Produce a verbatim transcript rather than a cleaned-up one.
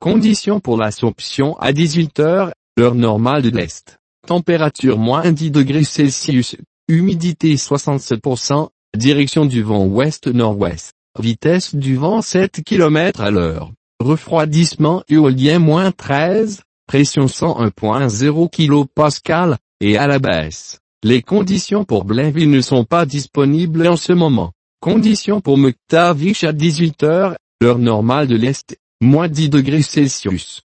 Conditions pour l'Assomption à dix-huit heures, heure normale de l'Est. Température moins dix degrés Celsius, humidité soixante-sept pour cent, direction du vent ouest-nord-ouest, vitesse du vent sept kilomètres à l'heure, refroidissement éolien moins treize, pression cent un virgule zéro kilopascal, et à la baisse. Les conditions pour Blainville ne sont pas disponibles en ce moment. Conditions pour McTavish à dix-huit heures, heure normale de l'Est, moins dix degrés Celsius.